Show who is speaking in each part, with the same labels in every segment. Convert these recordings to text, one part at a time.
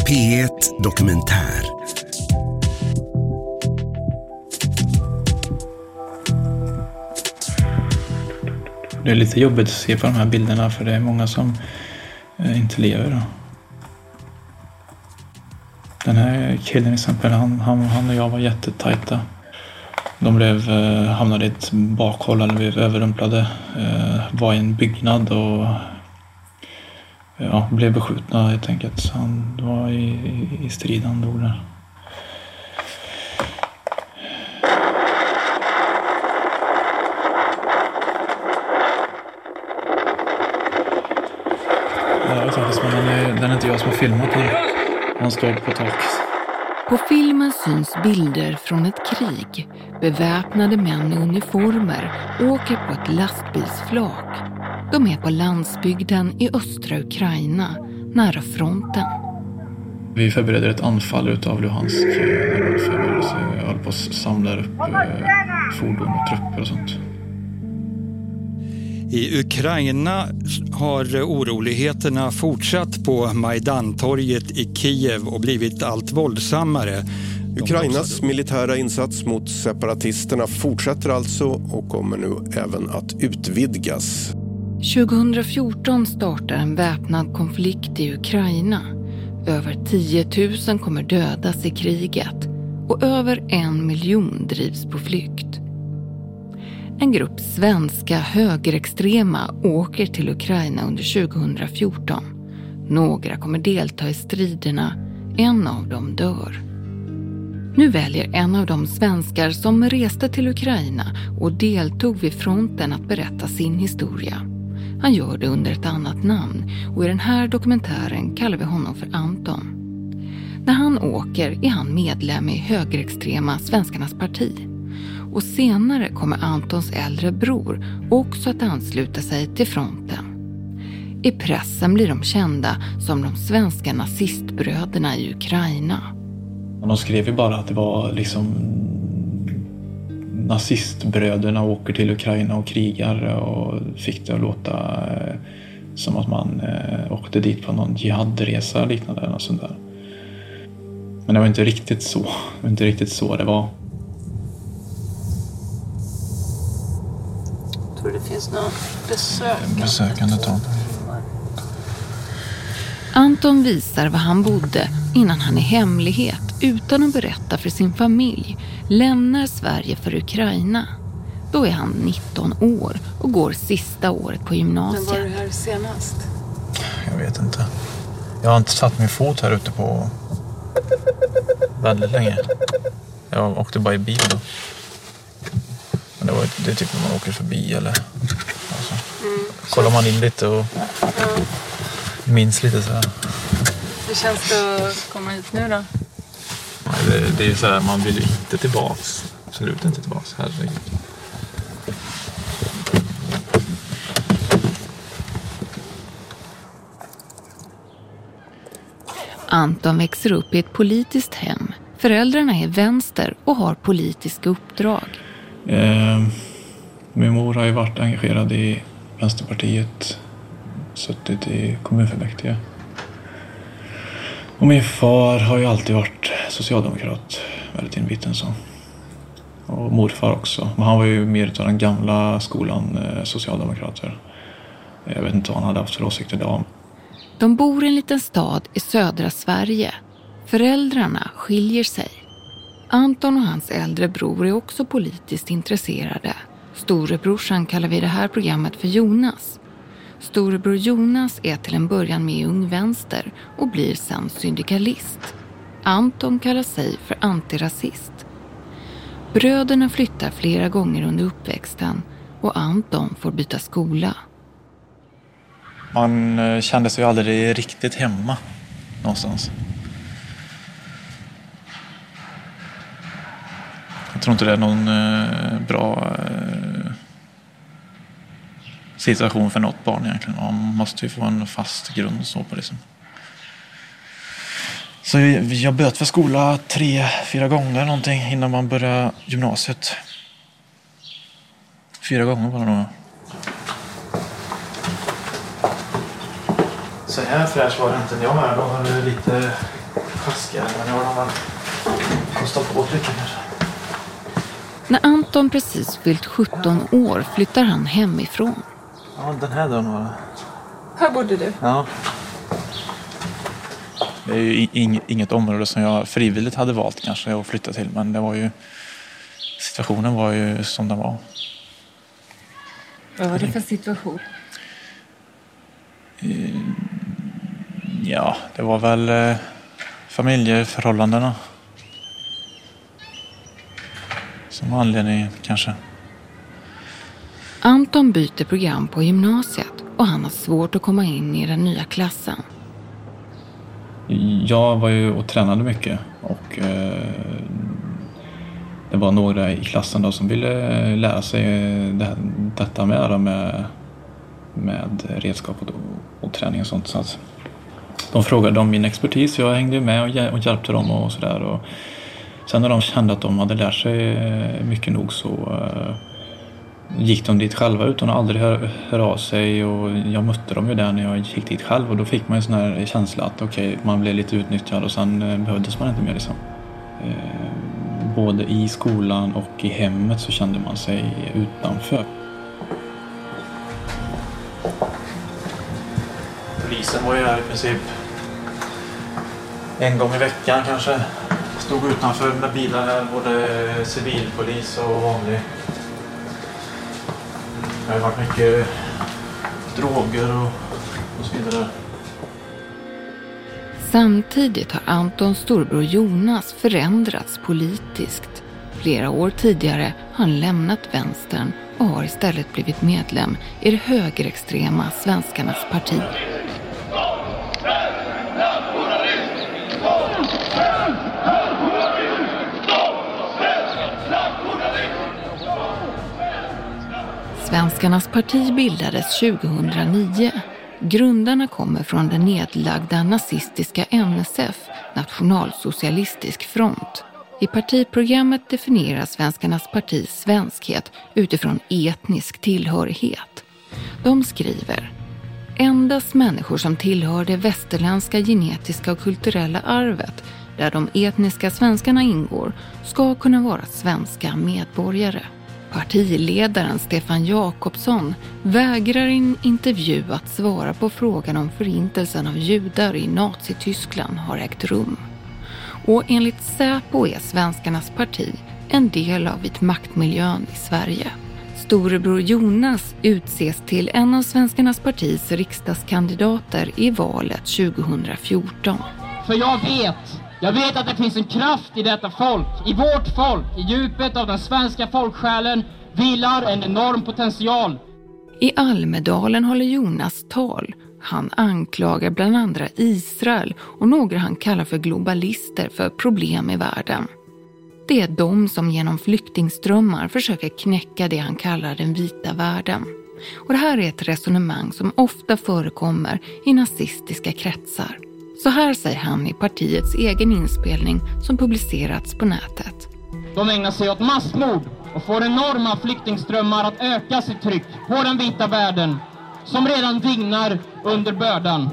Speaker 1: P1 Dokumentär.
Speaker 2: Det är lite jobbigt att se på de här bilderna för det är många som inte lever då. Den här killen till exempel, han och jag var jättetajta. De hamnade i ett bakhåll, eller blev överrumplade. Var i en byggnad och blev beskjutna helt enkelt. Så han var i strid, han dog där. Jag vet faktiskt, men den är inte jag som har filmat den. Han står på tak.
Speaker 3: På filmen syns bilder från ett krig. Beväpnade män i uniformer åker på ett lastbilsflak. De är på landsbygden i östra Ukraina, nära fronten.
Speaker 2: Vi förbereder ett anfall utav Luhansk. Vi håller på att samla upp fordon och trupper och sånt.
Speaker 4: I Ukraina har oroligheterna fortsatt på Majdantorget i Kiev och blivit allt våldsammare.
Speaker 5: Ukrainas militära insats mot separatisterna fortsätter alltså och kommer nu även att utvidgas.
Speaker 3: 2014 startar en väpnad konflikt i Ukraina. Över 10 000 kommer dödas i kriget och över 1 miljon drivs på flykt. En grupp svenska högerextrema åker till Ukraina under 2014. Några kommer delta i striderna, en av dem dör. Nu väljer en av de svenskar som reste till Ukraina och deltog vid fronten att berätta sin historia. Han gör det under ett annat namn och i den här dokumentären kallar vi honom för Anton. När han åker är han medlem i högerextrema Svenskarnas parti. Och senare kommer Antons äldre bror också att ansluta sig till fronten. I pressen blir de kända som de svenska nazistbröderna i Ukraina.
Speaker 2: De skrev ju bara att det var liksom nazistbröderna åker till Ukraina och krigar och fick det att låta som att man åkte dit på någon jihadresa liknande eller något sånt där. Men det var inte riktigt så. Det var inte riktigt så det var.
Speaker 6: Jag tror det finns någon
Speaker 2: besökande tal.
Speaker 3: Anton visar var han bodde innan han i hemlighet, utan att berätta för sin familj, lämnar Sverige för Ukraina. Då är han 19 år och går sista året på gymnasiet.
Speaker 6: Men var du här senast?
Speaker 2: Jag vet inte. Jag har inte satt min fot här ute på väldigt länge. Jag åkte bara i bil då. Men det är typ när man åker förbi eller alltså. Kollar man in lite och minns lite så här.
Speaker 6: Hur känns det att komma hit nu då?
Speaker 2: Det är ju så här, man vill ju inte tillbaks. Absolut inte tillbaks, herregud.
Speaker 3: Anton växer upp i ett politiskt hem. Föräldrarna är vänster och har politiska uppdrag.
Speaker 2: Min mor har ju varit engagerad i Vänsterpartiet, suttit i kommunfullmäktige. Och min far har ju alltid varit socialdemokrat, väldigt inbiten så. Och morfar också, men han var ju mer av den gamla skolan socialdemokrater. Jag vet inte vad han hade haft för åsikter idag.
Speaker 3: De bor i en liten stad i södra Sverige. Föräldrarna skiljer sig. Anton och hans äldre bror är också politiskt intresserade. Storebrorsan kallar vi det här programmet för Jonas. Storebror Jonas är till en början med i Ung Vänster och blir sen syndikalist. Anton kallar sig för antirasist. Bröderna flyttar flera gånger under uppväxten och Anton får byta skola.
Speaker 2: Man kände sig aldrig riktigt hemma någonstans. Jag tror inte det är någon bra situation för något barn egentligen. Man måste ju få en fast grund så på det. Så jag böt för skola 3-4 gånger någonting innan man började gymnasiet. 4 gånger bara då. Så här fräsch var det inte när jag var här. Då var det lite taskiga, men jag har kostat på lite kanske.
Speaker 3: När Anton precis fyllt 17 år flyttar han hemifrån.
Speaker 2: Ja, den här dörren var det.
Speaker 6: Här bodde du?
Speaker 2: Ja. Det är ju inget område som jag frivilligt hade valt kanske att flytta till, men det var ju, situationen var ju som den var.
Speaker 6: Vad var det för situation?
Speaker 2: Ja, det var väl familjeförhållandena som var anledningen kanske.
Speaker 3: Anton byter program på gymnasiet och han har svårt att komma in i den nya klassen.
Speaker 2: Jag var ju och tränade mycket och det var några i klassen då som ville lära sig detta med redskap och träning och sånt. Så att de frågade om min expertis, jag hängde med och hjälpte dem och sådär. Och sen när de kände att de hade lärt sig mycket nog så gick de dit själva utan att aldrig höra av sig, och jag mötte dem ju där när jag gick dit själv, och då fick man en sån här känsla att okej, man blev lite utnyttjad och sen behövdes man inte mer liksom. Både i skolan och i hemmet så kände man sig utanför. Polisen var ju här i princip en gång i veckan kanske. Stod utanför med bilar här, både civilpolis och vanlig. Det har varit mycket droger och så vidare.
Speaker 3: Samtidigt har Antons storbror Jonas förändrats politiskt. Flera år tidigare har han lämnat vänstern och har istället blivit medlem i det högerextrema Svenskarnas parti. Svenskarnas parti bildades 2009. Grundarna kommer från den nedlagda nazistiska NSF, Nationalsocialistisk front. I partiprogrammet definieras Svenskarnas partis svenskhet utifrån etnisk tillhörighet. De skriver: endast människor som tillhör det västerländska genetiska och kulturella arvet, där de etniska svenskarna ingår, ska kunna vara svenska medborgare. Partiledaren Stefan Jakobsson vägrar i en intervju att svara på frågan om förintelsen av judar i Nazityskland har ägt rum. Och enligt Säpo är Svenskarnas parti en del av vitmaktmiljön i Sverige. Storebror Jonas utses till en av Svenskarnas partis riksdagskandidater i valet 2014.
Speaker 7: För jag vet att det finns en kraft i detta folk, i vårt folk, i djupet av den svenska folksjälen vilar en enorm potential.
Speaker 3: I Almedalen håller Jonas tal. Han anklagar bland andra Israel och några han kallar för globalister för problem i världen. Det är de som genom flyktingströmmar försöker knäcka det han kallar den vita världen. Och det här är ett resonemang som ofta förekommer i nazistiska kretsar. Så här säger han i partiets egen inspelning som publicerats på nätet.
Speaker 7: De ägnar sig åt massmord och får enorma flyktingströmmar att öka sitt tryck på den vita världen som redan dignar under bördan.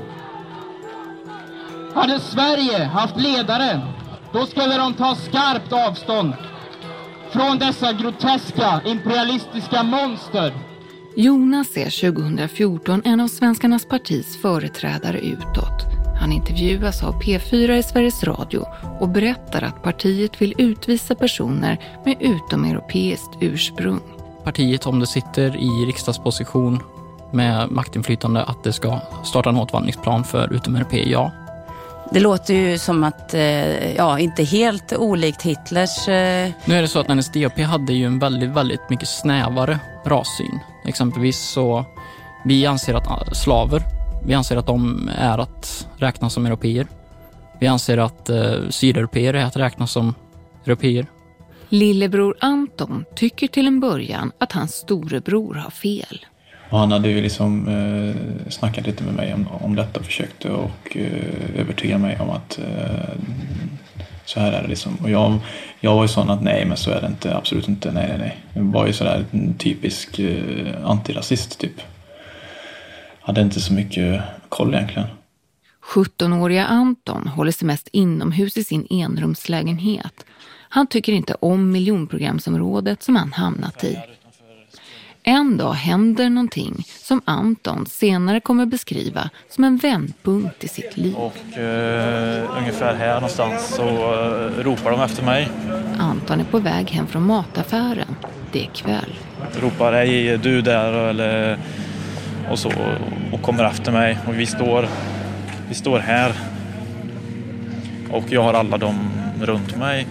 Speaker 7: Hade Sverige haft ledare, då skulle de ta skarpt avstånd från dessa groteska imperialistiska monster.
Speaker 3: Jonas är 2014 en av Svenskarnas partis företrädare utåt. Han intervjuas av P4 i Sveriges Radio och berättar att partiet vill utvisa personer med utomeuropeiskt ursprung.
Speaker 8: Partiet, om det sitter i riksdagsposition med maktinflytande, att det ska starta en återvandringsplan för utomeuropeer, ja.
Speaker 9: Det låter ju som att, inte helt olikt Hitlers...
Speaker 8: Nu är det så att NSDAP hade ju en väldigt mycket snävare rassyn. Exempelvis så, vi anser att slaver, vi anser att de är att räkna som europeer. Vi anser att sydeuropeer är att räkna som europeer.
Speaker 3: Lillebror Anton tycker till en början att hans storebror har fel.
Speaker 2: Och han hade ju liksom snackat lite med mig om detta och försökte och övertyga mig om att så här är det liksom. Och jag var ju sån att nej, men så är det inte, absolut inte, nej. Jag var ju sådär en typisk antirasist typ. Hade inte så mycket koll egentligen.
Speaker 3: 17-åriga Anton håller sig mest inomhus i sin enrumslägenhet. Han tycker inte om miljonprogramsområdet som han hamnat i. En dag händer någonting som Anton senare kommer beskriva som en vändpunkt i sitt liv.
Speaker 2: Och ungefär här någonstans så ropar de efter mig.
Speaker 3: Anton är på väg hem från mataffären. Det är kväll.
Speaker 2: Ropar, hej, du där? Eller, och så, och kommer efter mig. Och vi står här. Och jag har alla dem runt mig.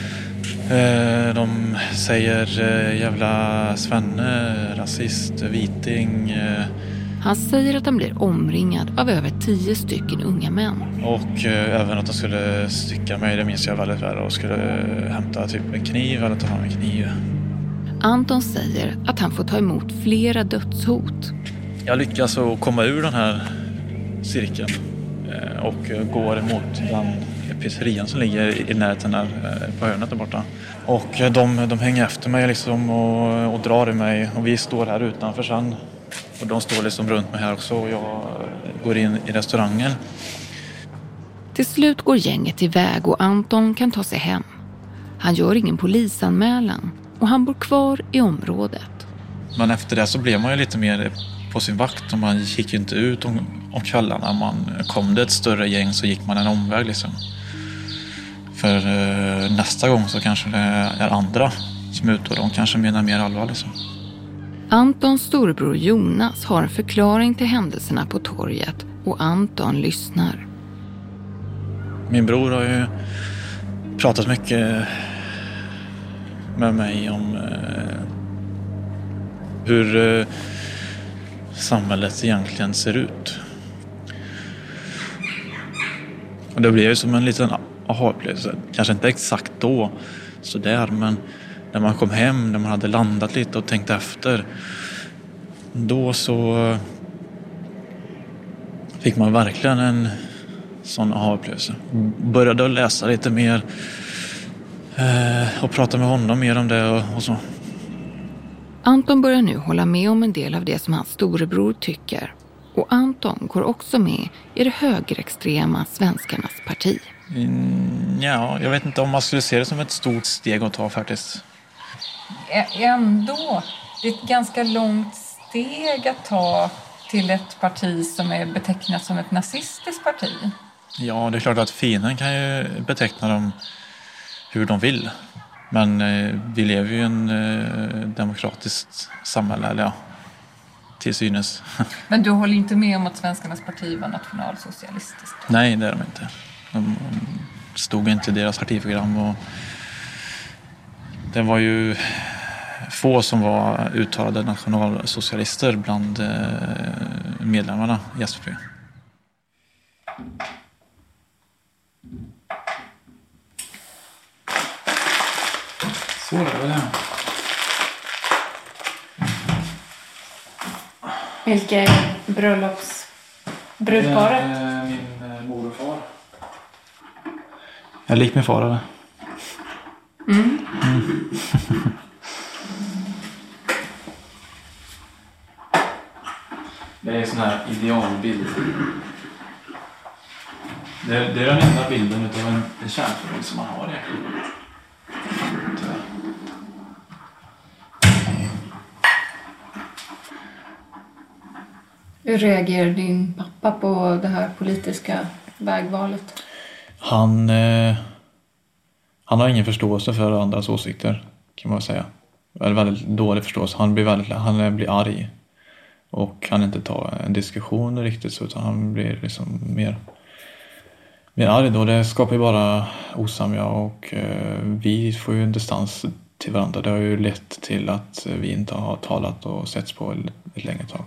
Speaker 2: De säger jävla svenne, rasist, viting.
Speaker 3: Han säger att han blir omringad av över 10 stycken unga män.
Speaker 2: Och även att de skulle stycka mig, det minns jag väldigt väl. Och skulle hämta typ en kniv eller ta fram en kniv.
Speaker 3: Anton säger att han får ta emot flera dödshot.
Speaker 2: Jag lyckas att komma ur den här cirkeln och går emot den pizzerian som ligger i närheten där på hörnet där borta. Och de hänger efter mig liksom och drar i mig. Och vi står här utanför sen. Och de står liksom runt mig här också. Och jag går in i restaurangen.
Speaker 3: Till slut går gänget iväg och Anton kan ta sig hem. Han gör ingen polisanmälan och han bor kvar i området.
Speaker 2: Men efter det så blev man ju lite mer på sin vakt. Och man gick ju inte ut om kvällarna. Kom det ett större gäng så gick man en omväg liksom. För nästa gång så kanske det är andra som är ute och de kanske menar mer allvar liksom.
Speaker 3: Antons storebror Jonas har en förklaring till händelserna på torget och Anton lyssnar.
Speaker 2: Min bror har ju pratat mycket med mig om hur samhället egentligen ser ut. Och det blev ju som en liten aha-upplevelse. Kanske inte exakt då sådär, men när man kom hem, när man hade landat lite och tänkt efter, då så fick man verkligen en sån aha-upplevelse. Började läsa lite mer och prata med honom mer om det och så.
Speaker 3: Anton börjar nu hålla med om en del av det som hans storebror tycker. Och Anton går också med i det högerextrema Svenskarnas parti.
Speaker 2: Ja, jag vet inte om man skulle se det som ett stort steg att ta faktiskt.
Speaker 6: Ändå, det är ett ganska långt steg att ta till ett parti som är betecknat som ett nazistiskt parti.
Speaker 2: Ja, det är klart att fienden kan ju beteckna dem hur de vill. Men vi lever ju i en demokratiskt samhälle, eller ja, till synes.
Speaker 6: Men du håller inte med om att Svenskarnas parti var nationalsocialistiskt?
Speaker 2: Nej, det är de inte. De stod inte i deras partiprogram och det var ju få som var uttalade nationalsocialister bland medlemmarna i SVP. Så är det väl.
Speaker 6: Vilka är brudparet?
Speaker 2: Min mor och far. Jag är lik min far, eller?
Speaker 6: Mm.
Speaker 2: Det är en sån här idealbild. Det är den enda bilden utav en kärnfamilj som man har egentligen.
Speaker 6: Hur reagerar din pappa på det här politiska vägvalet?
Speaker 2: Han har ingen förståelse för andras åsikter, kan man säga. Eller väldigt dålig förståelse. Han blir arg. Och kan inte ta en diskussion riktigt så, utan han blir liksom mer arg då. Det skapar ju bara osamja och vi får ju en distans till varandra. Det har ju lett till att vi inte har talat och setts på ett längre tag.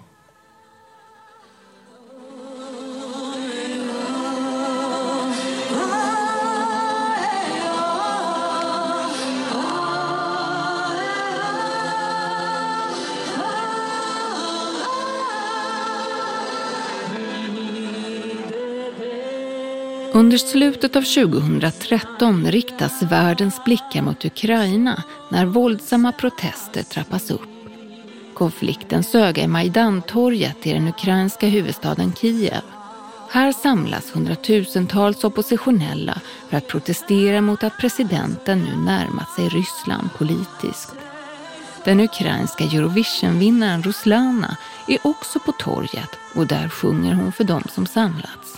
Speaker 3: Under slutet av 2013 riktas världens blickar mot Ukraina när våldsamma protester trappas upp. Konfliktens öga är Majdantorget i den ukrainska huvudstaden Kiev. Här samlas hundratusentals oppositionella för att protestera mot att presidenten nu närmat sig Ryssland politiskt. Den ukrainska Eurovision-vinnaren Ruslana är också på torget och där sjunger hon för dem som samlats.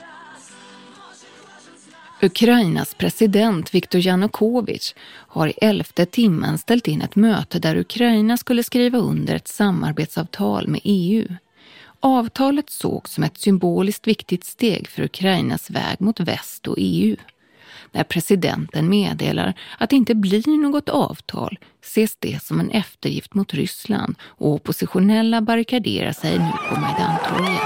Speaker 3: Ukrainas president Viktor Yanukovych har i 11:e timmen ställt in ett möte där Ukraina skulle skriva under ett samarbetsavtal med EU. Avtalet sågs som ett symboliskt viktigt steg för Ukrainas väg mot väst och EU. När presidenten meddelar att det inte blir något avtal ses det som en eftergift mot Ryssland och oppositionella barrikaderar sig nu på Majdantorget.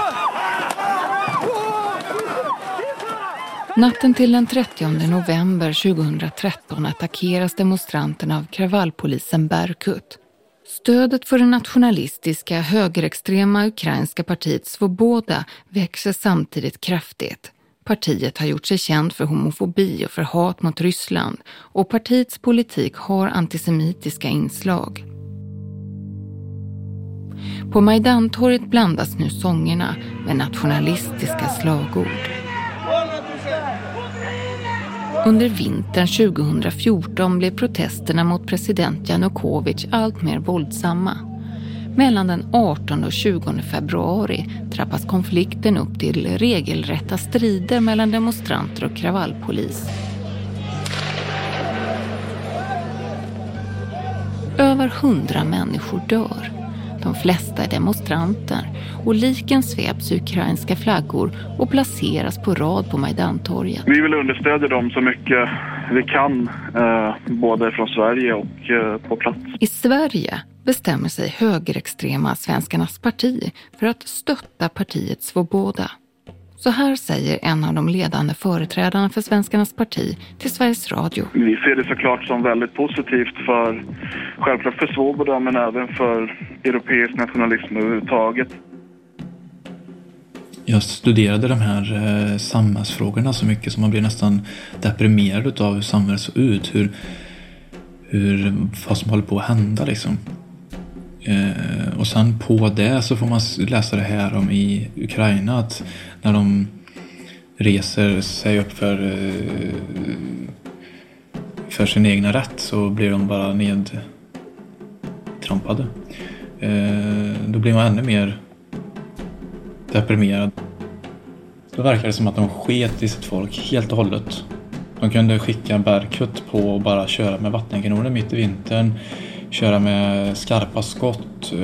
Speaker 3: Natten till den 30 november 2013 attackeras demonstranterna av kravallpolisen Berkut. Stödet för det nationalistiska högerextrema ukrainska partiet Svoboda växer samtidigt kraftigt. Partiet har gjort sig känd för homofobi och för hat mot Ryssland och partiets politik har antisemitiska inslag. På Majdantorget blandas nu sångerna med nationalistiska slagord. Under vintern 2014 blev protesterna mot president Yanukovych allt mer våldsamma. Mellan den 18 och 20 februari trappas konflikten upp till regelrätta strider mellan demonstranter och kravallpolis. Över 100 människor dör. De flesta är demonstranter och liken sveps ukrainska flaggor och placeras på rad på Majdantorget.
Speaker 10: Vi vill understödja dem så mycket vi kan, både från Sverige och på plats.
Speaker 3: I Sverige bestämmer sig högerextrema Svenskarnas parti för att stötta partiet Svoboda. Så här säger en av de ledande företrädarna för Svenskarnas parti till Sveriges Radio.
Speaker 10: Vi ser det såklart som väldigt positivt självklart för Svoboda men även för europeisk nationalism överhuvudtaget.
Speaker 2: Jag studerade de här samhällsfrågorna så mycket som man blir nästan deprimerad av hur samhället ser ut. Vad som håller på att hända liksom. Och sen på det så får man läsa det här om i Ukraina att när de reser sig upp för sin egna rätt så blir de bara nedtrampade. Då blir man ännu mer deprimerad. Då verkar det som att de sket i sitt folk helt och hållet. De kunde skicka Berkut på och bara köra med vattenkanoner mitt i vintern. Köra med skarpa skott.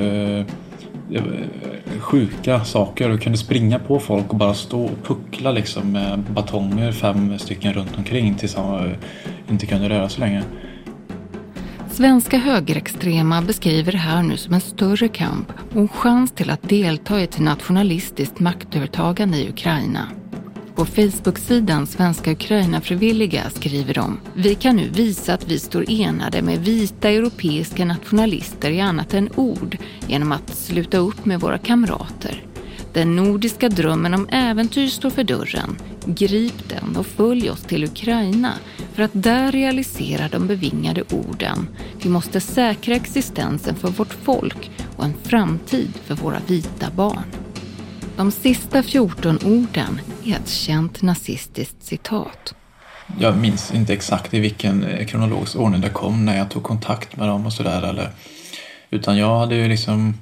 Speaker 2: Sjuka saker. Och kunde springa på folk och bara stå och puckla liksom med batonger 5 stycken runt omkring tills han inte kunde röra så länge.
Speaker 3: Svenska högerextrema beskriver det här nu som en större kamp och en chans till att delta i ett nationalistiskt maktövertagande i Ukraina. På Facebook-sidan Svenska Ukraina-frivilliga skriver de: Vi kan nu visa att vi står enade med vita europeiska nationalister i annat än ord genom att sluta upp med våra kamrater. Den nordiska drömmen om äventyr står för dörren. Grip den och följ oss till Ukraina för att där realisera de bevingade orden. Vi måste säkra existensen för vårt folk och en framtid för våra vita barn. De sista 14 orden är ett känt nazistiskt citat.
Speaker 2: Jag minns inte exakt i vilken kronologisk ordning det kom när jag tog kontakt med dem och sådär. Utan jag hade ju liksom...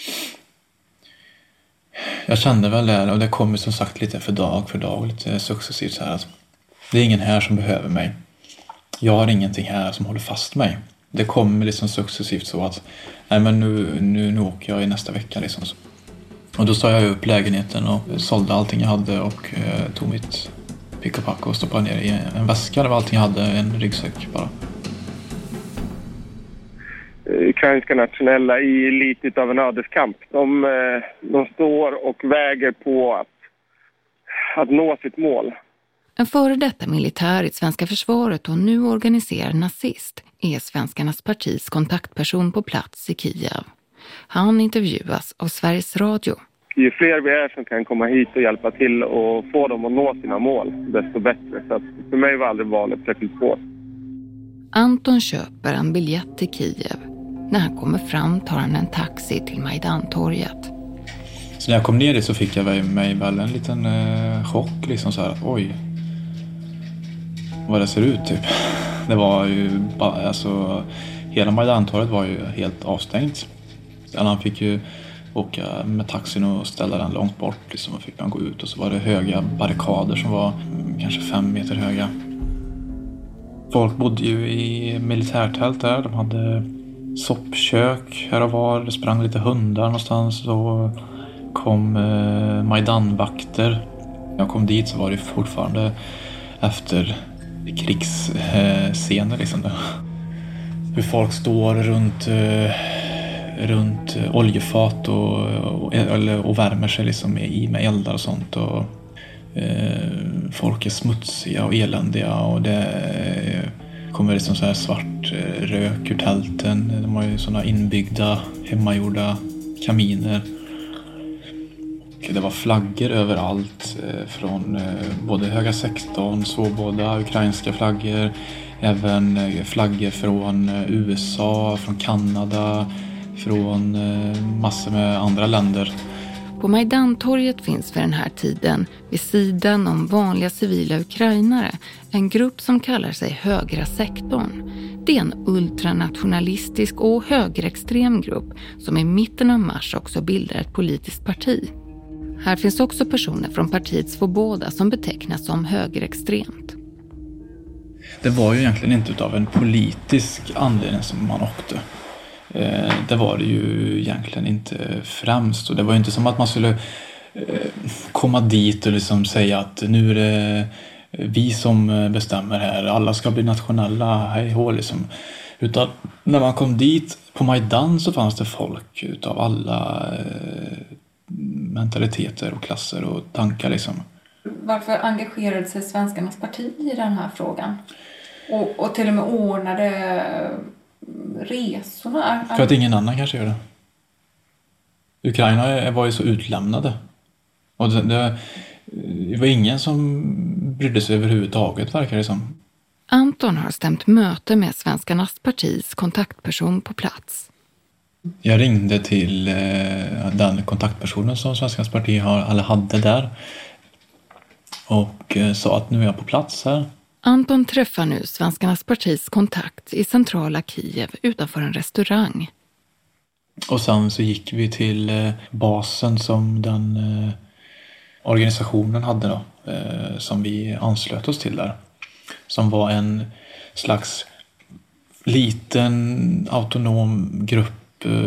Speaker 2: Jag kände väl det, och det kommer som sagt lite för dag, lite successivt så här. Det är ingen här som behöver mig. Jag har ingenting här som håller fast mig. Det kommer liksom successivt så att nej men nu åker jag i nästa vecka liksom. Och då sa jag upp lägenheten och sålde allting jag hade och tog mitt pick och pack och stoppade ner i en väska. Det var allting jag hade, en ryggsäck bara.
Speaker 10: Ukrainska nationella i lite av en ödeskamp. De står och väger på att nå sitt mål.
Speaker 3: En före detta militär i svenska försvaret och nu organiserad nazist är Svenskarnas partis kontaktperson på plats i Kiev. Han intervjuas av Sveriges Radio.
Speaker 10: Ju fler vi är som kan komma hit och hjälpa till och få dem att nå sina mål, desto bättre. Så att för mig var aldrig valet särskilt svårt.
Speaker 3: Anton köper en biljett till Kiev. När han kommer fram tar han en taxi till Majdantorget.
Speaker 2: Så när jag kom ner dit så fick jag mig väl en liten chock liksom så här att oj, vad det ser ut typ. Det var ju bara, alltså hela Majdantorget var ju helt avstängt. Han fick ju åka med taxin och ställa den långt bort liksom, och fick man gå ut och så var det höga barrikader som var kanske 5 meter höga. Folk bodde ju i militärtält där. De hade soppkök här och var. Det sprang lite hundar någonstans och kom Majdanvakter. När jag kom dit så var det fortfarande efter krigsscener liksom. Hur folk står runt oljefat och värmer sig liksom med eldar och sånt. Och folk är smutsiga och eländiga och det kommer liksom så här svart rök ur tälten. De har ju såna inbyggda, hemmagjorda kaminer. Och det var flaggor överallt från både Höga 16, Svoboda, ukrainska flaggor, även flaggor från USA, från Kanada, från massor med andra länder.
Speaker 3: På Majdantorget finns vid den här tiden, vid sidan om vanliga civila ukrainare, en grupp som kallar sig Högra sektorn. Det är en ultranationalistisk och högerextrem grupp som i mitten av mars också bildar ett politiskt parti. Här finns också personer från partiet Svoboda som betecknas som högerextremt.
Speaker 2: Det var ju egentligen inte utav en politisk anledning som man åkte. Det var det ju egentligen inte främst. Och det var ju inte som att man skulle komma dit och liksom säga att nu är det vi som bestämmer här. Alla ska bli nationella, hej hå liksom. Utan när man kom dit på Majdan så fanns det folk utav alla mentaliteter och klasser och tankar liksom.
Speaker 6: Varför engagerade sig Svenskarnas parti i den här frågan? Och till och med ordnade resorna?
Speaker 2: För att ingen annan kanske gör det. Ukraina var ju så utlämnade. Och det var ingen som brydde sig överhuvudtaget, verkar det som.
Speaker 3: Anton har stämt möte med Svenskarnas partis kontaktperson på plats.
Speaker 2: Jag ringde till den kontaktpersonen som Svenskarnas parti hade där. Och sa att nu är jag på plats här.
Speaker 3: Anton träffar nu Svenskarnas partis kontakt i centrala Kiev utanför en restaurang.
Speaker 2: Och sen så gick vi till basen som den organisationen hade då, som vi anslöt oss till där. Som var en slags liten autonom grupp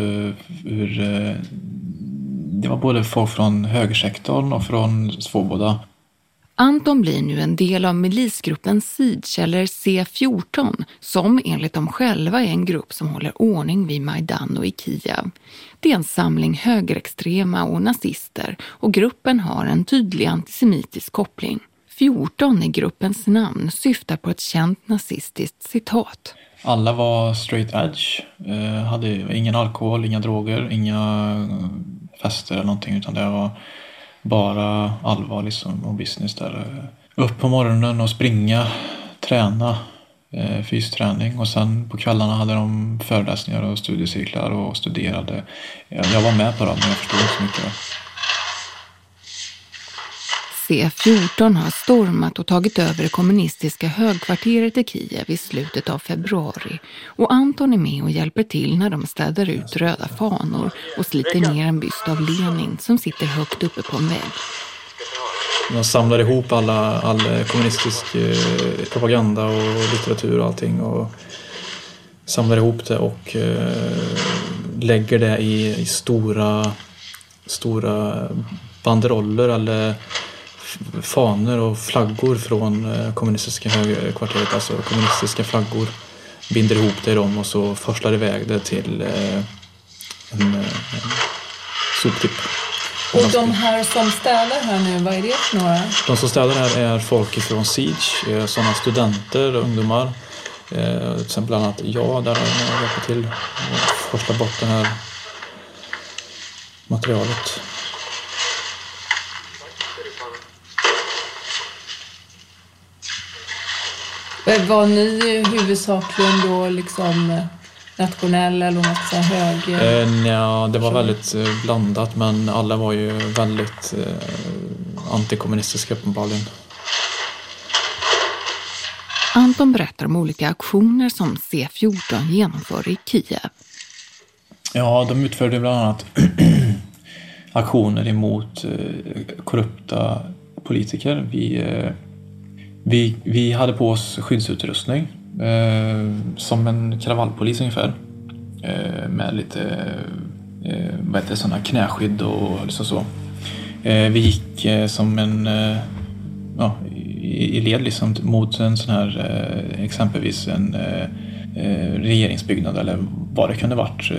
Speaker 2: det var både folk från högersektorn och från Svoboda.
Speaker 3: Anton blir nu en del av milisgruppen Siege eller C14 som enligt dem själva är en grupp som håller ordning vid Majdan och i Kiev. Det är en samling högerextrema och nazister och gruppen har en tydlig antisemitisk koppling. 14 i gruppens namn syftar på ett känt nazistiskt citat.
Speaker 2: Alla var straight edge, hade ingen alkohol, inga droger, inga fester eller någonting, utan det var bara allvar liksom och business där. Upp på morgonen och springa, träna, fysträning och sen på kvällarna hade de föreläsningar och studiecirklar och studerade. Jag var med på dem men jag förstod inte så mycket.
Speaker 3: C14 har stormat och tagit över det kommunistiska högkvarteret i Kiev i slutet av februari och Anton är med och hjälper till när de städar ut röda fanor och sliter ner en byst av Lenin som sitter högt uppe på en vägg.
Speaker 2: De samlar ihop all kommunistisk propaganda och litteratur och allting och samlar ihop det och lägger det i stora banderoller eller fanor och flaggor från kommunistiska högkvarteret, alltså kommunistiska flaggor, binder ihop det i dem och så forslar iväg det till en soptipp.
Speaker 6: Och de här som städar här nu, vad är det för några?
Speaker 2: De som städar här är folk från Siege, sådana studenter och ungdomar. Sen bland annat jag där jag hjälper till att forsla bort det här materialet.
Speaker 6: Var ni huvudsakligen då liksom nationell eller något så höger?
Speaker 2: Ja, det var väldigt blandat, men alla var ju väldigt antikommunistiska uppenbarligen.
Speaker 3: Anton berättar om olika aktioner som C14 genomför i Kiev.
Speaker 2: Ja, de utförde bland annat aktioner emot korrupta politiker. Vi hade på oss skyddsutrustning som en kravallpolis ungefär. Med lite sådana knäskydd och liksom så. Vi gick som en i led liksom mot en sån här exempelvis en regeringsbyggnad eller vad det kunde varit,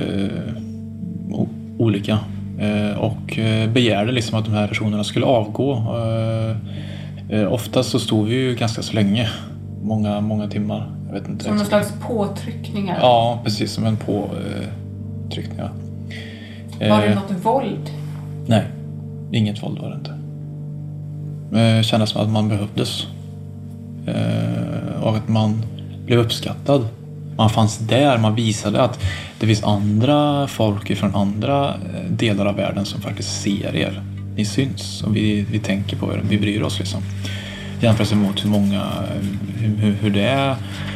Speaker 2: olika, och begärde liksom att de här personerna skulle avgå. Oftast så stod vi ju ganska så länge, många timmar, jag vet inte.
Speaker 6: Som någon slags påtryckningar?
Speaker 2: Ja, precis, som en påtryckning.
Speaker 6: Var det något våld?
Speaker 2: Nej, inget våld var det inte. Det kändes som att man behövdes och att man blev uppskattad. Man fanns där, man visade att det finns andra folk från andra delar av världen som faktiskt ser er. Ni syns och vi tänker på er, vi bryr oss liksom. Jämfört mot hur det är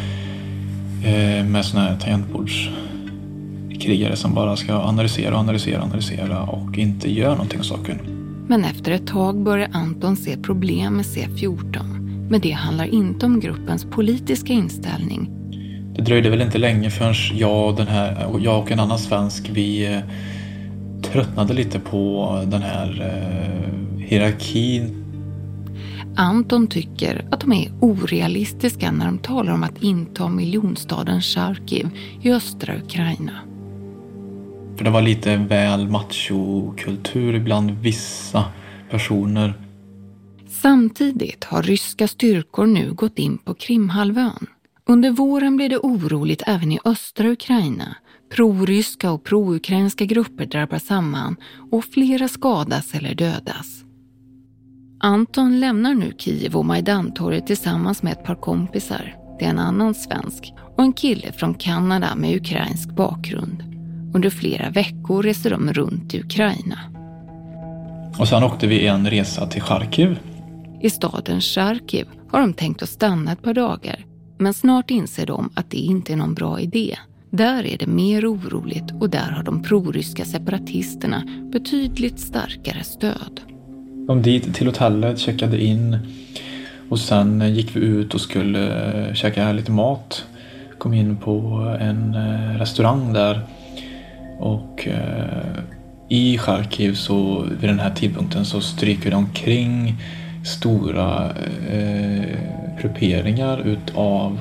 Speaker 2: med såna här tangentbordskrigare som bara ska analysera och inte gör någonting av saken.
Speaker 3: Men efter ett tag börjar Anton se problem med C14. Men det handlar inte om gruppens politiska inställning.
Speaker 2: Det dröjde väl inte länge förrän jag och en annan svensk, vi tröttnade lite på den här hierarkin.
Speaker 3: Anton tycker att de är orealistiska när de talar om att inta miljonstaden Charkiv i östra Ukraina.
Speaker 2: För det var lite väl machokultur bland vissa personer.
Speaker 3: Samtidigt har ryska styrkor nu gått in på Krimhalvön. Under våren blir det oroligt även i östra Ukraina. Proryska och proukrainska grupper drabbar samman och flera skadas eller dödas. Anton lämnar nu Kiev och Majdantorget tillsammans med ett par kompisar. Det är en annan svensk och en kille från Kanada med ukrainsk bakgrund. Under flera veckor reser de runt i Ukraina.
Speaker 2: Och sen åkte vi en resa till Charkiv.
Speaker 3: I staden Charkiv har de tänkt att stanna ett par dagar. Men snart inser de att det inte är någon bra idé. Där är det mer oroligt och där har de proryska separatisterna betydligt starkare stöd.
Speaker 2: Kom dit till hotellet, checkade in och sen gick vi ut och skulle käka lite mat. Kom in på en restaurang där och i Charkiv så vid den här tidpunkten så stryker de omkring stora grupperingar utav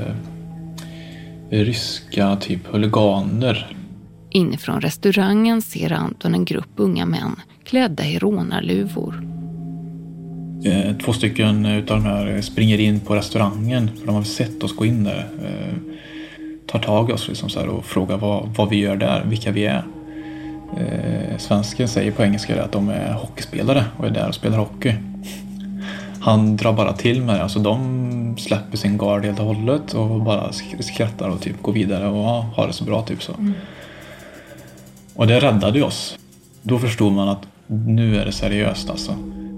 Speaker 2: ryska typ huliganer.
Speaker 3: Inifrån restaurangen ser Anton en grupp unga män klädda i rånarluvor.
Speaker 2: 2 stycken utav de här springer in på restaurangen för de har sett oss gå in där. Tar tag i oss liksom så här och frågar vad vi gör där, vilka vi är. Svensken säger på engelska att de är hockeyspelare och är där och spelar hockey. Han drar bara till med det. Alltså de släpper sin gard helt och hållet och bara skrattar och typ går vidare och har det så bra typ så. Och det räddade ju oss. Då förstod man att nu är det seriöst alltså.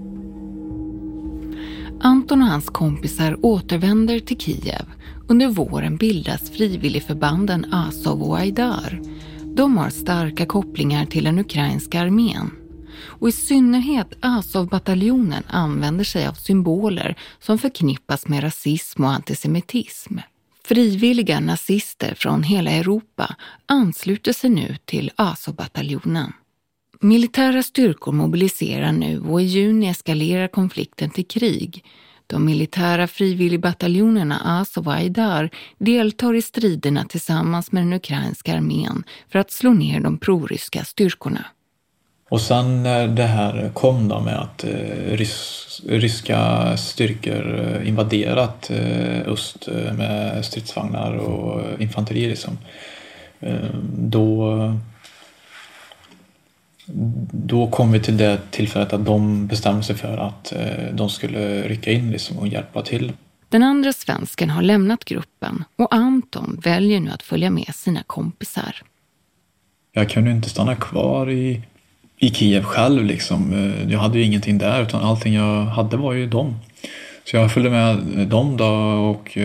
Speaker 3: Anton och hans kompisar återvänder till Kiev. Under våren bildas frivilligförbanden Azov och Aidar. De har starka kopplingar till den ukrainska armén. Och i synnerhet Azov-bataljonen använder sig av symboler som förknippas med rasism och antisemitism. Frivilliga nazister från hela Europa ansluter sig nu till Azov-bataljonen. Militära styrkor mobiliserar nu och i juni eskalerar konflikten till krig. De militära frivilligbataljonerna Azov och Aidar deltar i striderna tillsammans med den ukrainska armén för att slå ner de proryska styrkorna.
Speaker 2: Och sen när det här kom då med att ryska styrkor invaderat öst med stridsvagnar och infanteri liksom, då kom vi till det tillfället att de bestämde sig för att de skulle rycka in liksom och hjälpa till.
Speaker 3: Den andra svensken har lämnat gruppen och Anton väljer nu att följa med sina kompisar.
Speaker 2: Jag kunde inte stanna kvar i Kiev själv liksom. Jag hade ju ingenting där utan allting jag hade var ju dem. Så jag följde med dem då och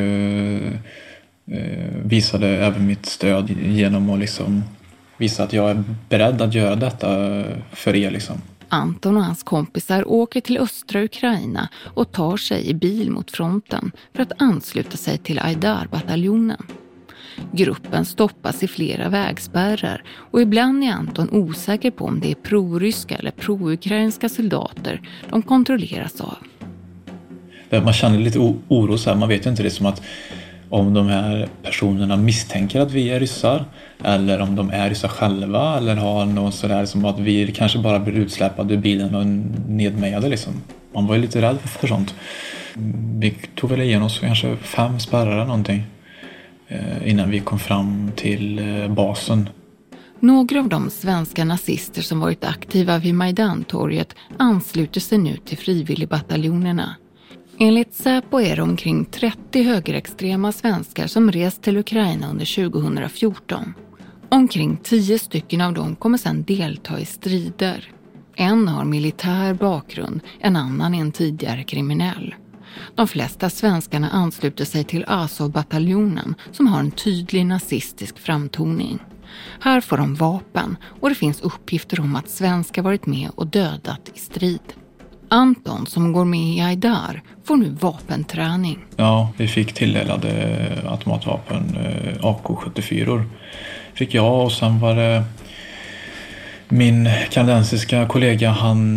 Speaker 2: visade även mitt stöd genom att liksom visa att jag är beredd att göra detta för er liksom.
Speaker 3: Anton och hans kompisar åker till östra Ukraina och tar sig i bil mot fronten för att ansluta sig till Aidar-bataljonen. Gruppen stoppas i flera vägspärrar och ibland är Anton osäker på om det är pro-ryska eller pro-ukrainska soldater de kontrolleras av.
Speaker 2: Man känner lite oro så här. Man vet ju inte det som att om de här personerna misstänker att vi är ryssar eller om de är ryssar själva eller har något sådär som att vi kanske bara blir utsläppade ur bilen och nedmejade liksom. Man var ju lite rädd för sånt. Vi tog väl igenom oss kanske 5 spärrar eller någonting innan vi kom fram till basen.
Speaker 3: Några av de svenska nazister som varit aktiva vid Majdantorget ansluter sig nu till frivilligbataljonerna. Enligt Säpo är det omkring 30 högerextrema svenskar som rest till Ukraina under 2014. Omkring 10 stycken av dem kommer sedan delta i strider. En har militär bakgrund, en annan är en tidigare kriminell. De flesta svenskarna ansluter sig till Azov-bataljonen som har en tydlig nazistisk framtoning. Här får de vapen och det finns uppgifter om att svenskar varit med och dödat i strid. Anton som går med i Aidar får nu vapenträning.
Speaker 2: Ja, vi fick tilldelade automatvapen, AK-74. Fick jag och sen var det min kanadensiska kollega, han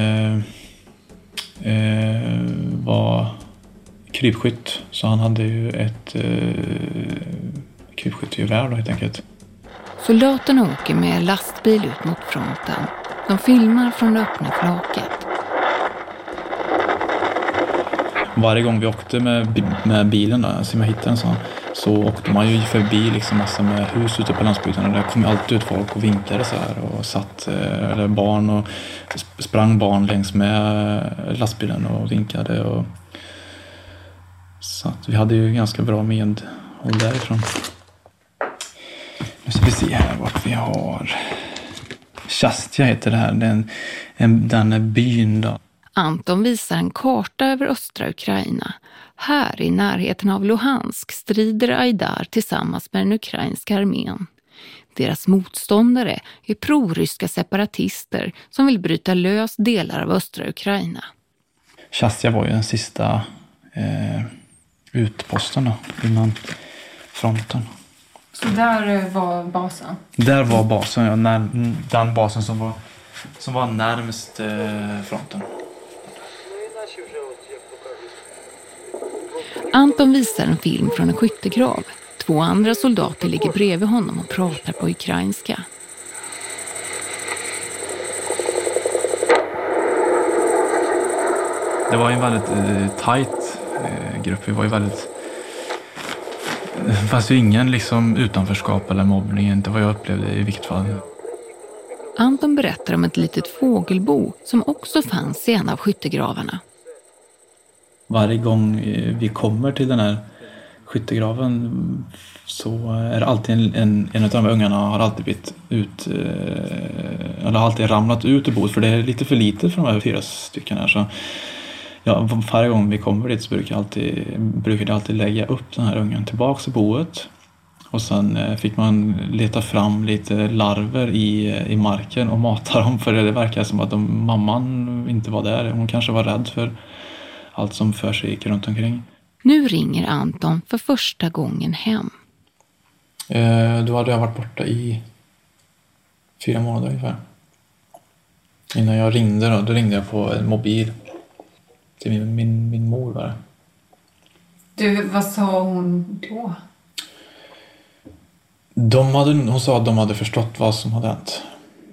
Speaker 2: var krypskytt. Så han hade ju ett krypskyttegevär då helt enkelt.
Speaker 3: Soldaterna åker med lastbil ut mot fronten. De filmar från det öppna flaket.
Speaker 2: Varje gång vi åkte med bilen, alltså jag hittade en sån, så åkte man ju förbi liksom massor med hus ute på landsbygden och där kom alltid ut folk och vinkade så här och satt eller barn och sprang barn längs med lastbilen och vinkade och så att vi hade ju ganska bra medhåll därifrån. Nu ska vi se här vart vi har. Chastja heter det här, den är byn då.
Speaker 3: Anton visar en karta över östra Ukraina. Här i närheten av Luhansk strider Aidar tillsammans med den ukrainska armén. Deras motståndare är proryska separatister som vill bryta lös delar av östra Ukraina.
Speaker 2: Chastja var ju den sista utposten då, innan fronten.
Speaker 6: Så där var basen?
Speaker 2: Där var basen, ja. Den basen som var närmast fronten.
Speaker 3: Anton visar en film från en skyttegrav. 2 andra soldater ligger bredvid honom och pratar på ukrainska.
Speaker 2: Det var en väldigt tight grupp. Vi var ju väldigt... Det fanns ju ingen liksom utanförskap eller mobbning. Inte vad jag upplevde i vilket fall.
Speaker 3: Anton berättar om ett litet fågelbo som också fanns i en av skyttegravarna.
Speaker 2: Varje gång vi kommer till den här skyttegraven så är det alltid en av de ungarna har alltid blivit eller alltid ramlat ut ur boet för det är lite för lite för de här 4 stycken här. Så ja, varje gång vi kommer dit så brukar det alltid lägga upp den här ungen tillbaka till boet. Och sen fick man leta fram lite larver i marken och mata dem för det verkar som att mamman inte var där. Hon kanske var rädd för allt som för sig gick runt omkring.
Speaker 3: Nu ringer Anton för första gången hem.
Speaker 2: Då hade jag varit borta i 4 månader ungefär. Innan jag ringde då ringde jag på en mobil till min mor var det.
Speaker 6: Du, vad sa hon då?
Speaker 2: Hon sa att de hade förstått vad som hade hänt.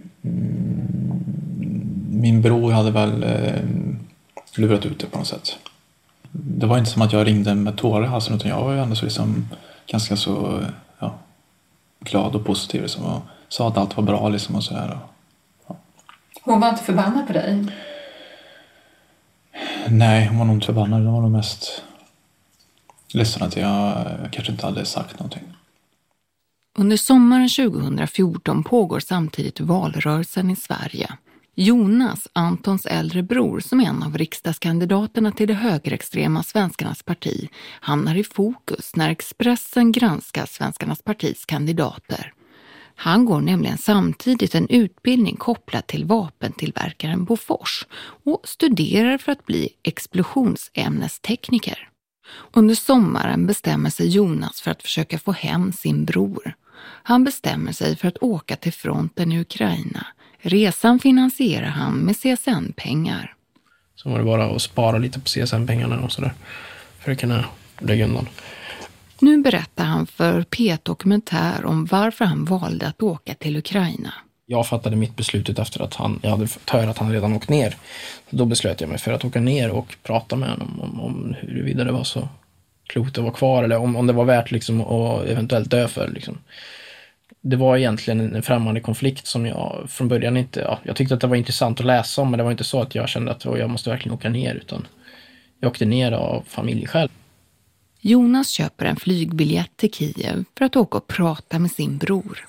Speaker 2: Min bror hade väl lurat ut det på något sätt. Det var inte som att jag ringde med tårar i halsen utan jag var ju ändå så liksom ganska så glad och positiv liksom, och sa att allt var bra liksom och så här. Ja.
Speaker 6: Hon var inte förbannad på dig?
Speaker 2: Nej, hon var nog inte förbannad. Hon var nog mest ledsen att jag kanske inte hade sagt någonting.
Speaker 3: Under sommaren 2014 pågår samtidigt valrörelsen i Sverige. Jonas, Antons äldre bror, som är en av riksdagskandidaterna till det högerextrema Svenskarnas parti, hamnar i fokus när Expressen granskar Svenskarnas partis kandidater. Han går nämligen samtidigt en utbildning kopplad till vapentillverkaren Bofors och studerar för att bli explosionsämnestekniker. Under sommaren bestämmer sig Jonas för att försöka få hem sin bror. Han bestämmer sig för att åka till fronten i Ukraina. Resan finansierar han med CSN-pengar.
Speaker 11: Så var det bara att spara lite på CSN-pengarna och sådär för att kunna lägga undan.
Speaker 3: Nu berättar han för P1-dokumentär om varför han valde att åka till Ukraina.
Speaker 11: Jag fattade mitt beslutet efter att jag hade hört att han redan åkt ner. Då beslöt jag mig för att åka ner och prata med honom om huruvida det var så klokt att vara kvar eller om det var värt liksom att eventuellt dö för. Liksom. Det var egentligen en främmande konflikt som jag från början inte... Ja, jag tyckte att det var intressant att läsa om, men det var inte så att jag kände att jag måste verkligen åka ner, utan jag åkte ner av familjeskäl.
Speaker 3: Jonas köper en flygbiljett till Kiev för att åka och prata med sin bror.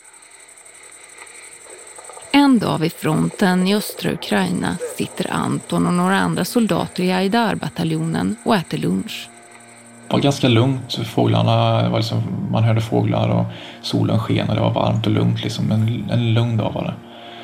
Speaker 3: En dag vid fronten i östra Ukraina sitter Anton och några andra soldater i Aidar-bataljonen och äter lunch.
Speaker 2: Det var ganska lugnt. Fåglarna var liksom, man hörde fåglar och solen sken och det var varmt och lugnt. Liksom. En lugn dag var det.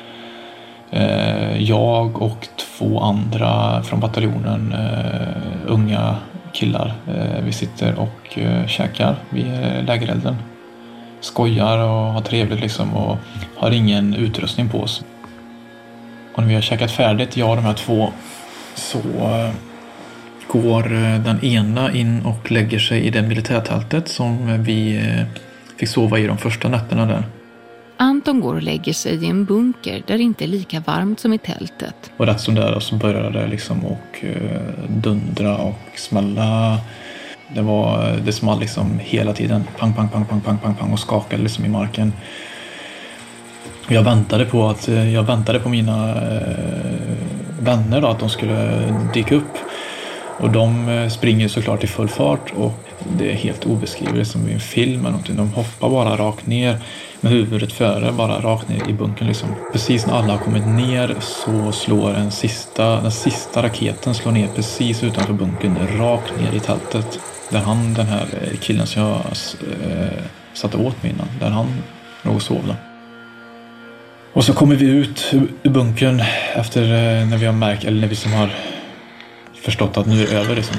Speaker 2: Jag och 2 andra från bataljonen, unga killar, vi sitter och käkar vid lägerelden. Skojar och har trevligt liksom och har ingen utrustning på oss. Och när vi har käkat färdigt, jag och de här 2, så går den ena in och lägger sig i det militärtältet som vi fick sova i de första nätterna där.
Speaker 3: Anton går och lägger sig i en bunker där det inte är lika varmt som i tältet.
Speaker 2: Och rätt som där så började det liksom och dundra och smälla. Det small liksom hela tiden. Pang, pang, pang, pang, pang, pang, pang och skakade liksom i marken. Och jag väntade på mina vänner då, att de skulle dyka upp. Och de springer såklart i full fart och det är helt obeskrivligt som i en film eller någonting. De hoppar bara rakt ner med huvudet före, bara rakt ner i bunkern liksom. Precis när alla har kommit ner så slår den sista raketen slår ner precis utanför bunkern, rakt ner i tältet. Där den här killen som jag satte åt mig innan, där han låg och sov. Och så kommer vi ut ur bunkern efter när vi har märkt, eller när vi som har förstått att nu är det över liksom.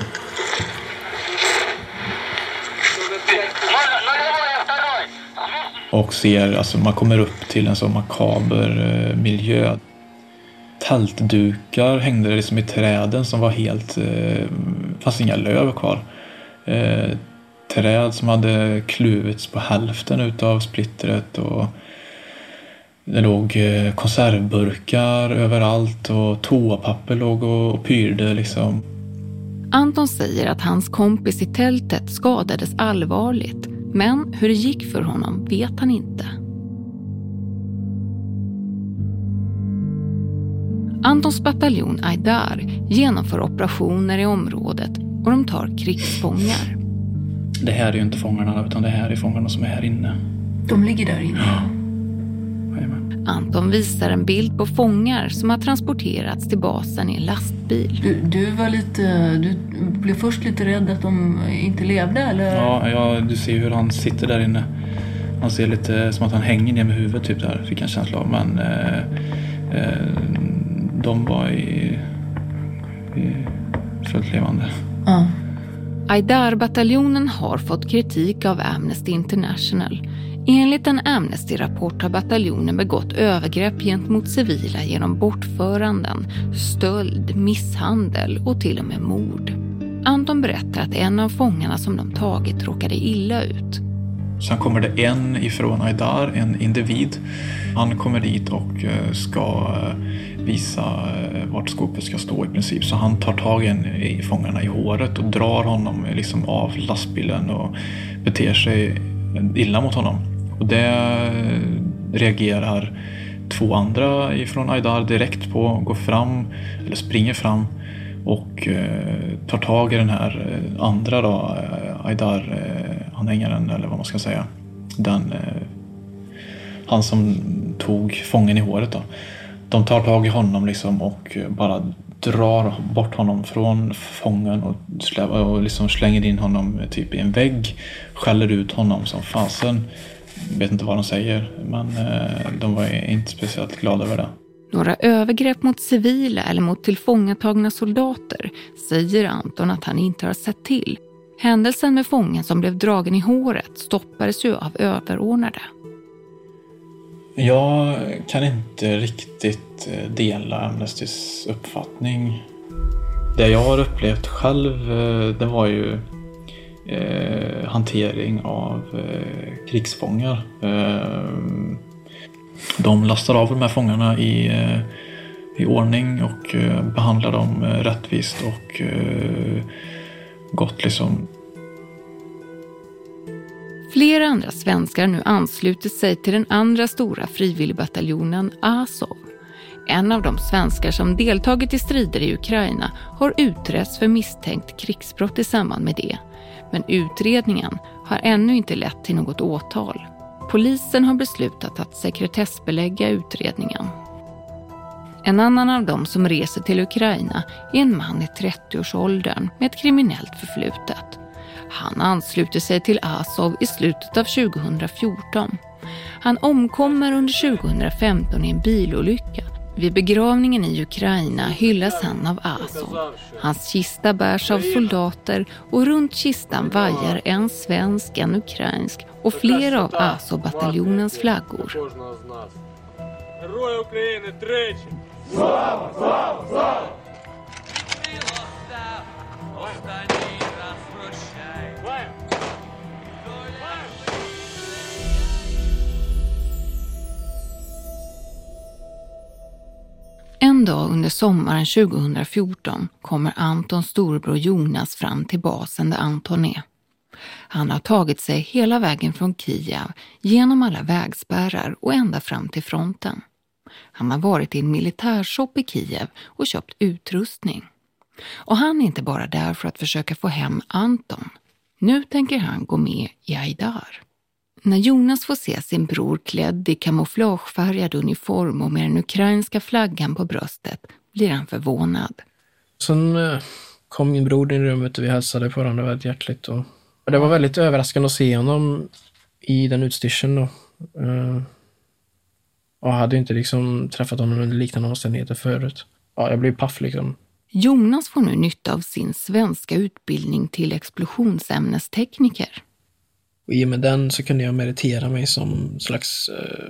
Speaker 2: Och ser, alltså man kommer upp till en sån makaber miljö. Tältdukar hängde liksom i träden som var helt, fanns inga löv kvar. Träd som hade kluvits på hälften utav splittret och det låg konservburkar överallt och toapapper låg och pyrde liksom.
Speaker 3: Anton säger att hans kompis i tältet skadades allvarligt, men hur det gick för honom vet han inte. Antons bataljon Aidar genomför operationer i området och de tar krigsfångar.
Speaker 2: Det här är ju inte fångarna utan det här är fångarna som är här inne.
Speaker 12: De ligger där inne?
Speaker 2: Ja.
Speaker 3: Anton visar en bild på fångar som har transporterats till basen i en lastbil.
Speaker 12: Du blev först lite rädd att de inte levde, eller?
Speaker 2: Ja, du ser hur han sitter där inne. Han ser lite som att han hänger ner med huvudet typ där, fick jag en känsla av. Men de var i fullt levande.
Speaker 12: Ja.
Speaker 3: Aidar-bataljonen har fått kritik av Amnesty International. Enligt en Amnesty-rapport har bataljonen begått övergrepp gentemot civila genom bortföranden, stöld, misshandel och till och med mord. Anton berättar att en av fångarna som de tagit råkade illa ut.
Speaker 2: Sen kommer det en ifrån Aidar, en individ. Han kommer dit och ska visa vart skåpet ska stå i princip. Så han tar tag i fångarna i håret och drar honom liksom av lastbilen och beter sig illa mot honom. Och det reagerar 2 andra ifrån Aidar direkt på, går fram eller springer fram och tar tag i den här andra då, Aydar-anhängaren eller vad man ska säga. Han som tog fången i håret då. De tar tag i honom liksom och bara drar bort honom från fången och liksom slänger in honom typ i en vägg, skäller ut honom som fasen. Vet inte vad de säger, men de var inte speciellt glada över det.
Speaker 3: Några övergrepp mot civila eller mot tillfångatagna soldater säger Anton att han inte har sett till. Händelsen med fången som blev dragen i håret stoppades ju av överordnade.
Speaker 2: Jag kan inte riktigt dela Amnestys uppfattning. Det jag har upplevt själv, det var ju hantering av krigsfångar. De lastar av de här fångarna i ordning och behandlar dem rättvist och gott liksom.
Speaker 3: Flera andra svenskar nu ansluter sig till den andra stora frivilligbataljonen Azov. En av de svenskar som deltagit i strider i Ukraina har utretts för misstänkt krigsbrott i samband med det. Men utredningen har ännu inte lett till något åtal. Polisen har beslutat att sekretessbelägga utredningen. En annan av dem som reser till Ukraina är en man i 30-årsåldern med ett kriminellt förflutet. Han ansluter sig till Azov i slutet av 2014. Han omkommer under 2015 i en bilolycka. Vid begravningen i Ukraina hyllas han av Azov. Hans kista bärs av soldater och runt kistan vajar en svensk, en ukrainsk och flera av Azov-bataljonens flaggor. En dag under sommaren 2014 kommer Antons storebror Jonas fram till basen där Anton är. Han har tagit sig hela vägen från Kiev, genom alla vägspärrar och ända fram till fronten. Han har varit i en militärshop i Kiev och köpt utrustning. Och han är inte bara där för att försöka få hem Anton. Nu tänker han gå med i Aydar. När Jonas får se sin bror klädd i kamouflagefärgad uniform och med den ukrainska flaggan på bröstet blir han förvånad.
Speaker 11: Sen kom min bror in i rummet och vi hälsade på varandra väldigt hjärtligt. Och det var väldigt överraskande att se honom i den utstyrseln då. Jag hade inte liksom träffat honom under liknande omständigheter förut. Ja, jag blev paff liksom.
Speaker 3: Jonas får nu nytta av sin svenska utbildning till explosionsämnestekniker.
Speaker 11: Och i och med den så kunde jag meritera mig som slags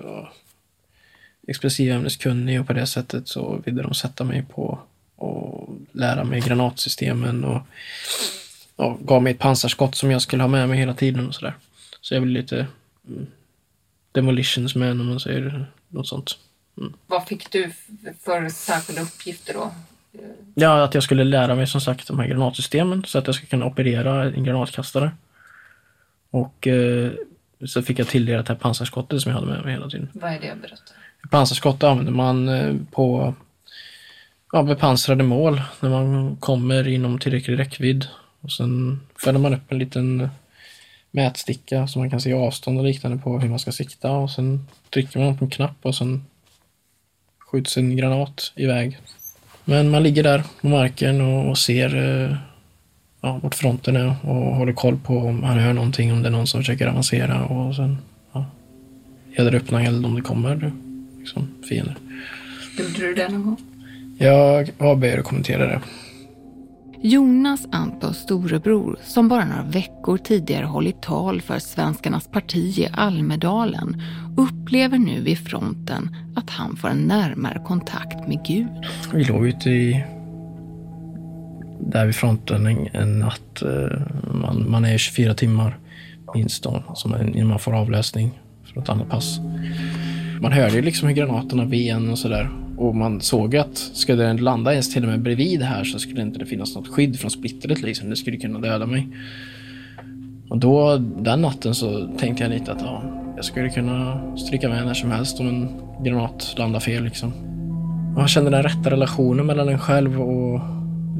Speaker 11: explosivämneskunnig och på det sättet så ville de sätta mig på och lära mig granatsystemen och gav mig ett pansarskott som jag skulle ha med mig hela tiden och sådär. Så jag blev lite demolitions man om man säger något sånt. Mm.
Speaker 6: Vad fick du för särskilda uppgifter då?
Speaker 11: Ja, att jag skulle lära mig som sagt de här granatsystemen så att jag ska kunna operera en granatkastare. Och så fick jag tilldelat det här pansarskottet som jag hade med mig hela tiden.
Speaker 6: Vad är det? Berätta.
Speaker 11: Pansarskott använder man på bepansrade mål när man kommer inom tillräcklig räckvidd. Och sen fäller man upp en liten mätsticka så man kan se avstånd och liknande på hur man ska sikta. Och sen trycker man på en knapp och sen skjuts en granat iväg. Men man ligger där på marken och ser vart fronten är och håller koll på om man hör någonting, om det är någon som försöker avancera och sen gäller öppna eld om det kommer liksom, fiender.
Speaker 6: Gjorde du det någon gång?
Speaker 11: Jag avböjer att kommentera det.
Speaker 3: Jonas, Antons storebror, som bara några veckor tidigare hållit tal för Svenskarnas parti i Almedalen, upplever nu vid fronten att han får en närmare kontakt med Gud.
Speaker 11: Vi låg ute där vid fronten en natt. Man är 24 timmar minst då, innan man får avlösning för ett annat pass. Man hörde ju liksom hur granaterna ven och sådär. Och man såg att skulle den landa ens till och med bredvid här så skulle inte det finnas något skydd från splittret liksom. Det skulle kunna döda mig. Och då, den natten så tänkte jag lite att jag skulle kunna stryka med när som helst om en granat landar fel liksom. Och jag kände den rätta relationen mellan en själv och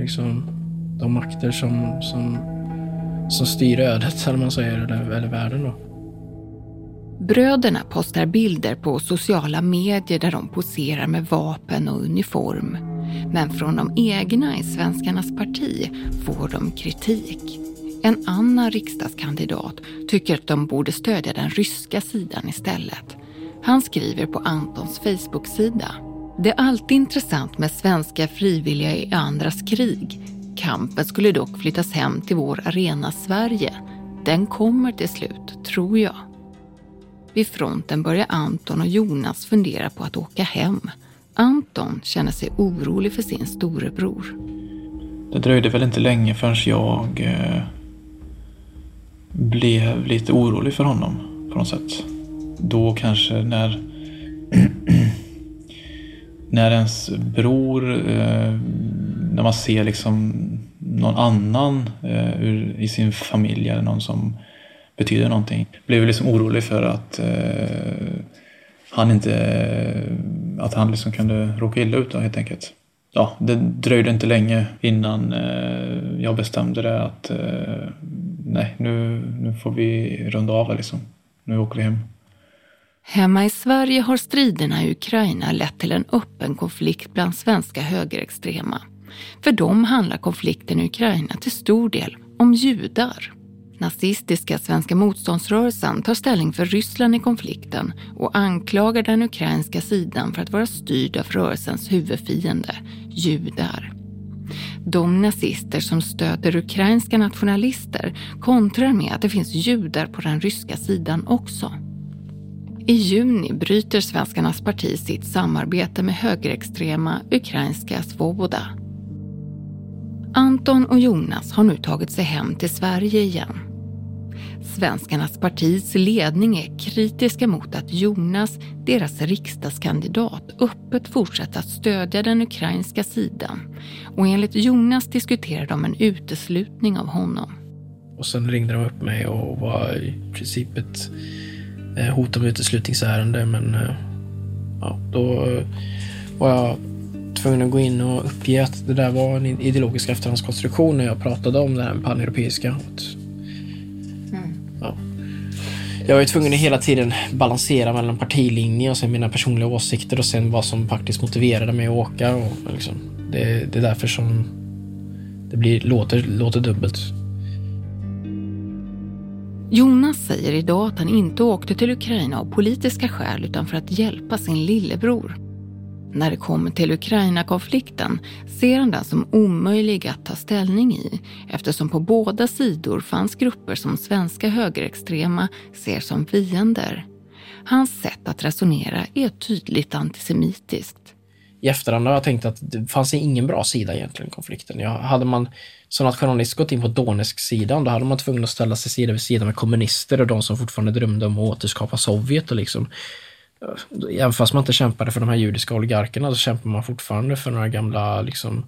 Speaker 11: liksom de makter som styr ödet, eller man säger, eller världen då.
Speaker 3: Bröderna postar bilder på sociala medier där de poserar med vapen och uniform. Men från de egna i Svenskarnas parti får de kritik. En annan riksdagskandidat tycker att de borde stödja den ryska sidan istället. Han skriver på Antons Facebook-sida: "Det är alltid intressant med svenska frivilliga i andras krig. Kampen skulle dock flyttas hem till vår arena Sverige. Den kommer till slut, tror jag." Vid fronten börjar Anton och Jonas fundera på att åka hem. Anton känner sig orolig för sin storebror.
Speaker 2: Det dröjde väl inte länge förrän jag blev lite orolig för honom på något sätt. Då kanske när ens bror, när man ser liksom någon annan i sin familj eller någon som betyder någonting, blev liksom orolig för att han liksom kunde råka illa ut då, helt enkelt. Ja, det dröjde inte länge innan jag bestämde det att nej, nu får vi runda av det liksom. Nu åker vi hem.
Speaker 3: Hemma i Sverige har striderna i Ukraina lett till en öppen konflikt bland svenska högerextrema. För dem handlar konflikten i Ukraina till stor del om judar. Nazistiska svenska motståndsrörelsen tar ställning för Ryssland i konflikten och anklagar den ukrainska sidan för att vara styrd av rörelsens huvudfiende, judar. De nazister som stöder ukrainska nationalister kontrar med att det finns judar på den ryska sidan också. I juni bryter Svenskarnas parti sitt samarbete med högerextrema ukrainska Svoboda. Anton och Jonas har nu tagit sig hem till Sverige igen. Svenskarnas partis ledning är kritiska mot att Jonas, deras riksdagskandidat, öppet fortsätter att stödja den ukrainska sidan. Och enligt Jonas diskuterar de en uteslutning av honom.
Speaker 11: Och sen ringde de upp mig och var i princip ett hot om uteslutningsärende, men ja, då var jag tvungen att gå in och uppge att det där var en ideologisk efterhandskonstruktion när jag pratade om det här paneuropeiska. Ja. Jag var tvungen att hela tiden balansera mellan partilinjer och sen mina personliga åsikter och sen vad som faktiskt motiverade mig att åka. Och liksom, det är därför som det låter dubbelt.
Speaker 3: Jonas säger idag att han inte åkte till Ukraina av politiska skäl utan för att hjälpa sin lillebror. När det kommer till Ukraina-konflikten ser han den som omöjlig att ta ställning i eftersom på båda sidor fanns grupper som svenska högerextrema ser som fiender. Hans sätt att resonera är tydligt antisemitiskt.
Speaker 11: I efterhand har jag tänkt att det fanns ingen bra sida egentligen i konflikten. Hade man som nationalist gått in på Donetsk-sidan, då hade man tvungen att ställa sig sida vid sida med kommunister och de som fortfarande drömde om att återskapa Sovjet. Och liksom, även fast man inte kämpade för de här judiska oligarkerna så kämpar man fortfarande för några gamla liksom,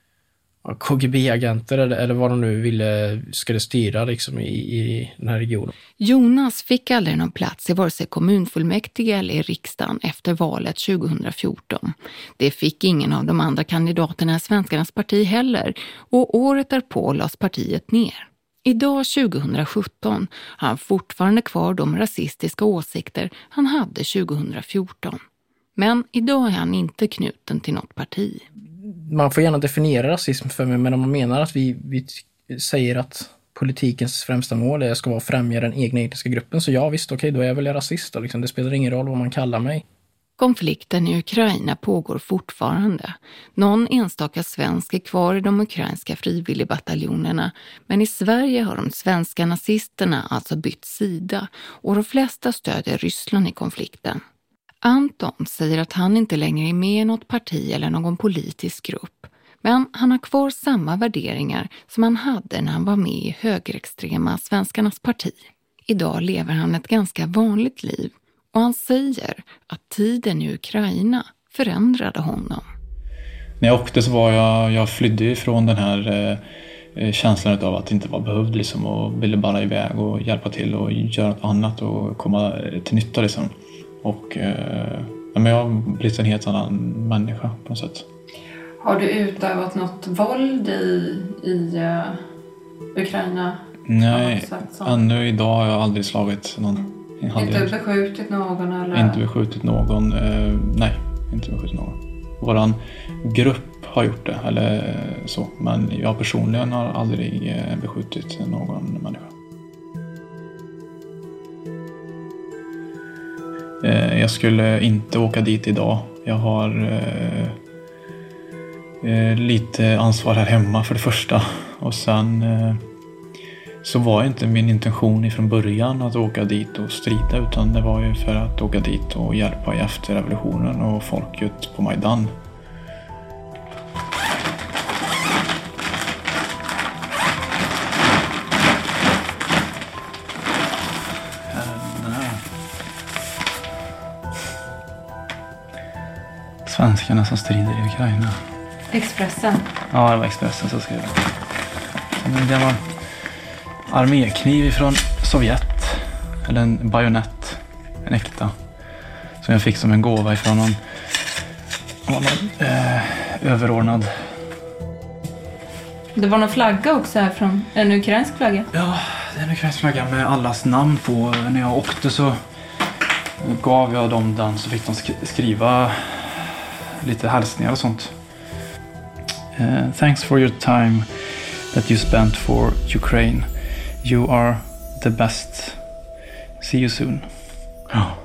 Speaker 11: KGB-agenter eller vad de nu skulle styra liksom, i den här regionen.
Speaker 3: Jonas fick aldrig någon plats i vare sig kommunfullmäktige eller i riksdagen efter valet 2014. Det fick ingen av de andra kandidaterna i Svenskarnas parti heller och året därpå lades partiet ner. Idag 2017 har han fortfarande kvar de rasistiska åsikter han hade 2014. Men idag är han inte knuten till något parti.
Speaker 11: Man får gärna definiera rasism för mig, men om man menar att vi säger att politikens främsta mål ska vara att främja den egna etniska gruppen, så ja visst, okej, då är jag väl rasist. Då, liksom. Det spelar ingen roll vad man kallar mig.
Speaker 3: Konflikten i Ukraina pågår fortfarande. Någon enstaka svensk är kvar i de ukrainska frivilligbataljonerna, men i Sverige har de svenska nazisterna alltså bytt sida och de flesta stödjer Ryssland i konflikten. Anton säger att han inte längre är med i något parti eller någon politisk grupp, men han har kvar samma värderingar som han hade när han var med i högerextrema Svenskarnas parti. Idag lever han ett ganska vanligt liv. Och han säger att tiden i Ukraina förändrade honom.
Speaker 2: När jag åkte så var jag flydde ifrån den här känslan av att inte vara behövd liksom, och ville bara iväg och hjälpa till och göra något annat och komma till nytta liksom. Och men jag har blivit en helt annan människa på något sätt.
Speaker 6: Har du utövat något våld i Ukraina?
Speaker 2: Nej, ännu idag har jag aldrig slagit någon.
Speaker 6: Inte beskjutit någon? Eller?
Speaker 2: Inte beskjutit någon. Nej, inte beskjutit någon. Våran grupp har gjort det, eller så. Men jag personligen har aldrig beskjutit någon människa. Jag skulle inte åka dit idag. Jag har lite ansvar här hemma för det första. Och sen så var inte min intention ifrån början att åka dit och strida, utan det var ju för att åka dit och hjälpa i efterrevolutionen och folket på Majdan. Den här. Svenskarna som strider i Ukraina.
Speaker 6: Expressen?
Speaker 2: Ja, det var Expressen som skrev det. En gammal armékniv från Sovjet. Eller en bajonett. En äkta. Som jag fick som en gåva ifrån någon överordnad.
Speaker 6: Det var någon flagga också här från en ukrainsk flagga?
Speaker 2: Ja, det är en ukrainsk flagga med allas namn på. När jag åkte så gav jag dem den, så fick de skriva lite hälsningar och sånt. Thanks for your time that you spent for Ukraine. You are the best. See you soon. Ja.